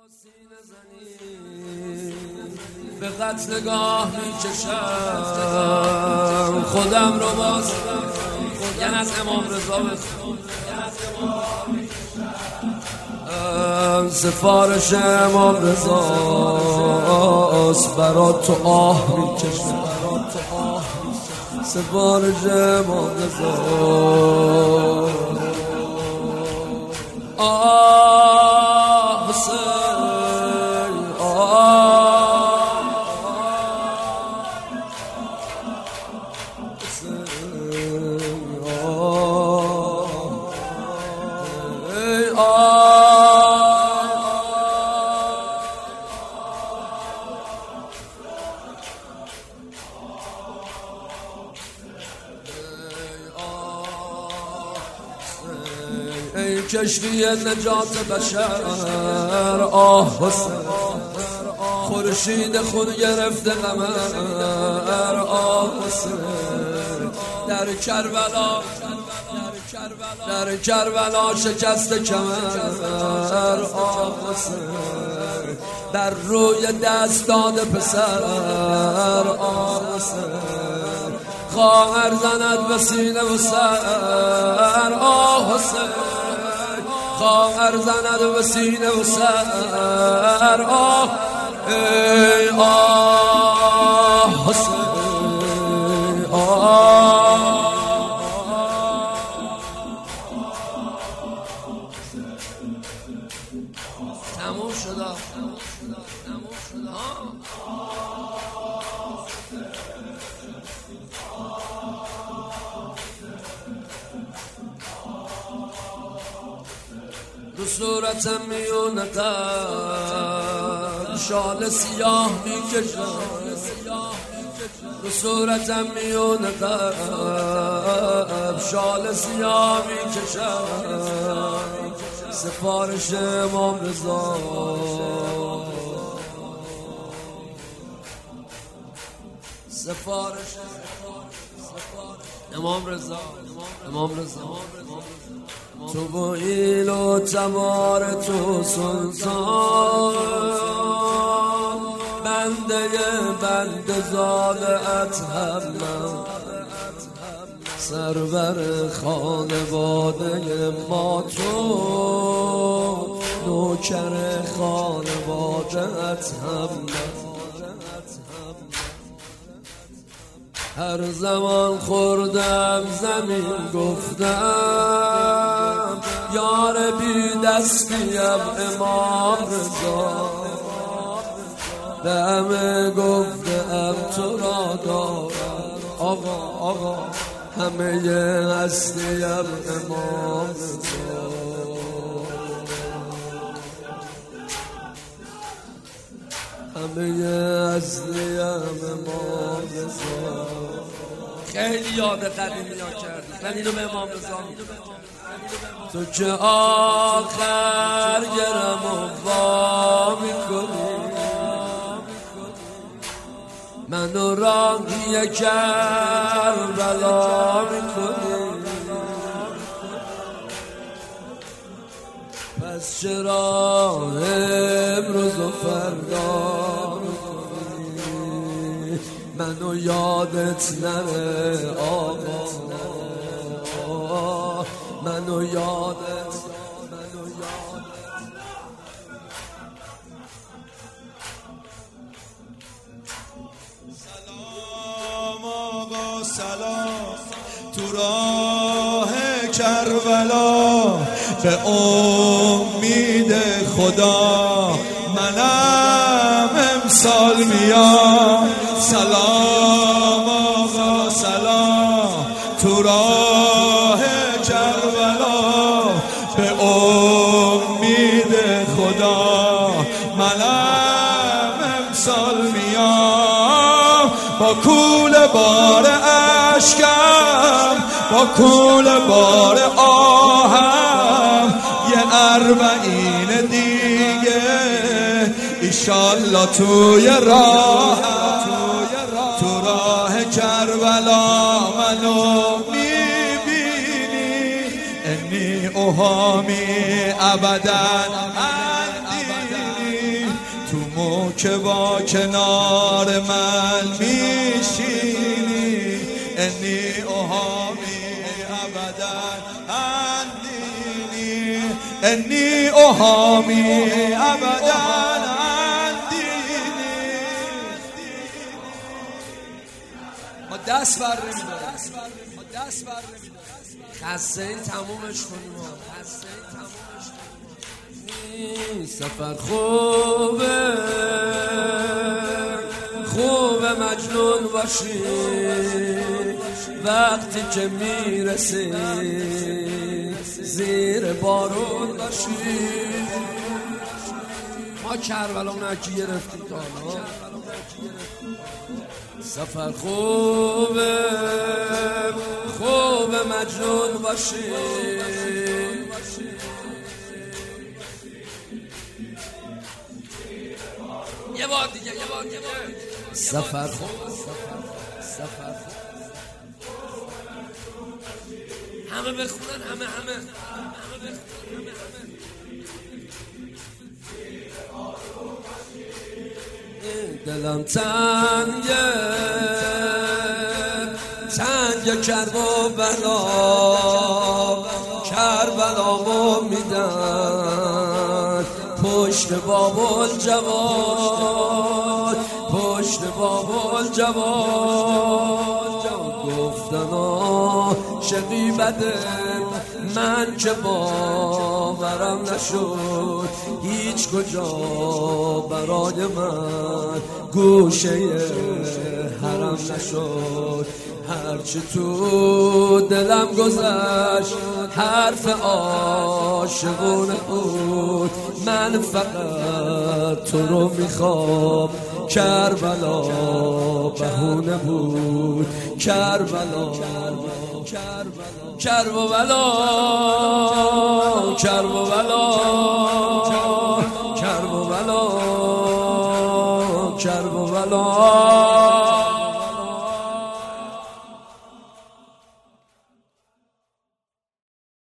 سینه زنی به قتلگاه میکشم خودم رو باز یعنی از امام رضا سفارش امام رضاست برا تو آه میکشم سفارش امام رضا آه حسین آه حسین ای کشتی نجات بشر آه حسین خورشید خود گرفته قمر آه حسین در کربلا شکست کمر آه حسین در روی دست داده پسر آه حسین خواهر زند به سینه و سر آه حسین خواهر زند به سینه و سر آه ای آه حسین آه تموم شد رو صورتم میونه قد شال سیاه میکشم رو صورتم میونه قد شال سیاه میکشم سفارش امام رضا سفارش امام رضا تو با ایل و تمار تو سلطان بنده زاد اطهرم سرور خانواده ما تو نوکر خانواده اطهرم هر زمان خوردم زمین گفتم یار بی دستیم امام رضا به همه گفتم تو را دارم آقا همه هستیم امام رضا همه هستیم امام رضا خیلی یاد قدیمی ها کردی من اینو به امام رضا تو که آخر گرم و وا میکنی منو راهی کربلا میکنی پس چرا امروز و فردا میکنی منو یادت نره آقا منو یادت سلام آقا سلام تو راه کربلا به امید خدا منم امسال میام سلام آقا سلام تو راه کربلا به امید خدا منم امسال میام با کول بار اشکم با کول بار آهم یه اربعین دیگه ایشالله توی راه تو راه کربلا منو میبینی انی اوهامی ابدا اندینی که با کنار من میشینی انی احامی ابدا اندینی انی احامی ابدا اندینی. ما دست بر نمیداریم، خسته این تمومش کنیم، سفر خوبه مجنون باشی وقتی که میرسی زیر بارون باشی. ما کربلا نکی گرفتیم تا حالا. سفر خوبه مجنون باشی یه بار دیگه سفر خوب همه بخونن همه دلم تنگه کربلامو میدن پشت بابل جواد گفتن عاشقی بده من که باورم نشد هیچ کجا برای من گوشه حرم نشد. هرچی تو دلم گذشت حرف عاشقونه بود من فقط تو رو میخوام کربلا بهونه بود کربلا کرب و بلا